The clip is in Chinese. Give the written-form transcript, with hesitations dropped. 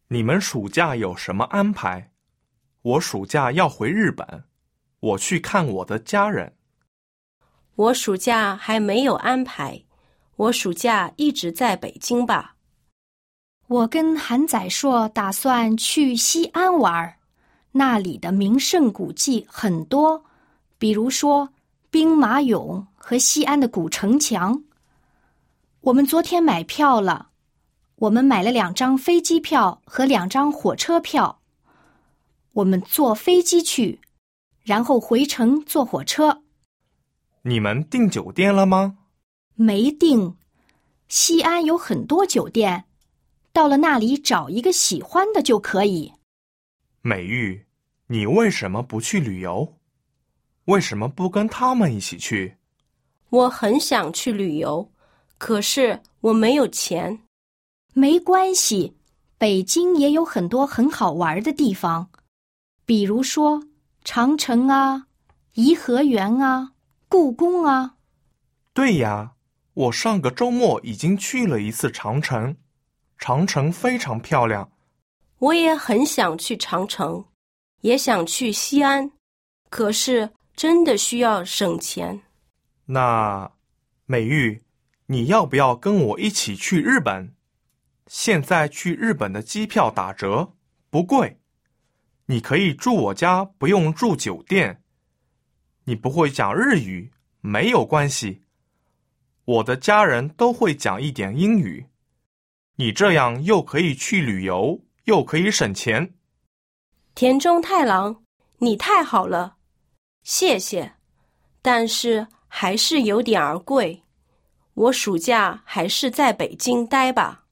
你们暑假有什么安排？我暑假要回日本，我去看我的家人。 我暑假还没有安排，我暑假一直在北京吧。 我跟韩仔硕打算去西安玩，那里的名胜古迹很多，比如说兵马俑和西安的古城墙。我们昨天买票了，我们买了2张飞机票和2张火车票。我们坐飞机去，然后回程坐火车。 你们订酒店了吗？ 没订，西安有很多酒店，到了那里找一个喜欢的就可以。 美玉，你为什么不去旅游？为什么不跟他们一起去？ 我很想去旅游，可是我没有钱。 没关系，北京也有很多很好玩的地方，比如说长城啊、颐和园啊、故宫啊。 对呀，我上个周末已经去了一次长城，长城非常漂亮。 我也很想去长城，也想去西安，可是真的需要省钱。 那，美玉，你要不要跟我一起去日本？现在去日本的机票打折，不贵。你可以住我家，不用住酒店。你不会讲日语，没有关系。我的家人都会讲一点英语。你这样又可以去旅游，又可以省钱。 田中太郎，你太好了，谢谢。但是还是有点儿贵，我暑假还是在北京待吧。